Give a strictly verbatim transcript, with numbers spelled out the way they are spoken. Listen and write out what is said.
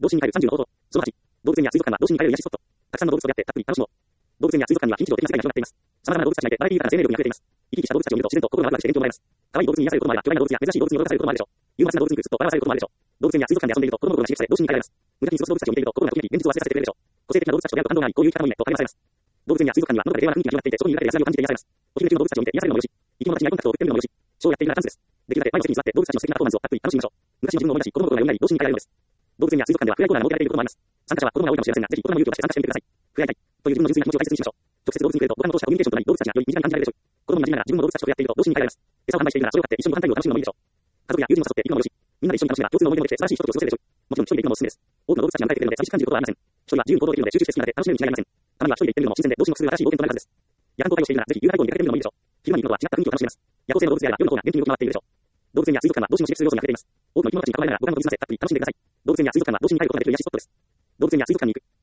動物に帰るさんじゅうの方法。そのはち、動物園や水族館は動物に帰る癒しスポット。たくさんの動物と出会ってたっぷり楽しもう。動物園や水族館には非日常的な世界が広がっています。様々な動物たちがいて、バラエティ豊かな生命力に溢れています。生き生きした動物たちを見ると自然と心がワクワクして元気をもらえます。可愛い動物に癒されることもあれば、巨大な動物や珍しい動物に驚かされることもあるでしょう。ユーモラスな動物にずっと笑わされることもあるでしょう。動物園や水族館で遊んでいると心の心が刺激され、動心に帰られます。無駄に過ごす動物たちを見ていると心がときめき、現実を忘れさせてくれるでしょう。個性的な動物たちと出会うと感動があり、こういう生き方もいいねと励まされます。動物園や水族館にはのどかで平和な雰囲気が広がっていて、そこにいるだけで安らぎを感じて癒されます。お昼寝中の動物たちを見て癒されるのもよし、生き物たちにアイコンタクトを送ってみるのもよし、ショーをやっているならチャンスです。できるだけ前の席に座って動物たちの素敵なパフォーマンスをたっぷり楽しみましょう。昔の自分を思い出し、子供の頃が蘇り、動心に帰られるのです。動物園や水族館では暗いコーナーが設けられていることもあります。参加者は子供が多いかもしれませんが、ぜひ子供の勇気を出して参加してみてください。触れ合いたいという自分の純粋な気持ちを大切にしましょう。直接動物に触れると五感を通したコミュニケーションとなり、動物たちがより身近に感じられるでしょう。子供に馴染みながら自分も動物たちと触れ合っていると動心に帰られます。餌を販売しているならそれを買って一緒にご飯タイムを楽しむのもいいでしょう。家族や友人を誘って行くのもよし、みんなで一緒に楽しめば共通の思い出もできて素晴らしいひとときを過ごせるでしょう。もちろん一人で行くのもおすすめです。多くの動物たちが迎えてくれるので寂しく感じることはありません。一人は自由に行動できるので集中して好きなので楽しめるに違いありません。たまには一人で行ってみるのも自然で動心をする新しい冒険となるはずです。夜間と対応しているならぜひ夕方以降に出かけてみるのもいいでしょう。昼間に行くのとは違った雰囲気を楽しめます。夜行性の動物であれば夜の方が元気に動き回っているでしょう。動物園や水族館は動心を刺激する要素に溢れています。多くの生き物たちに囲まれながら五感を研ぎ澄ませたっぷり楽しんでください。動物園や水族館は動心に帰ることができる癒しスポットです。動物園や水族館に行く。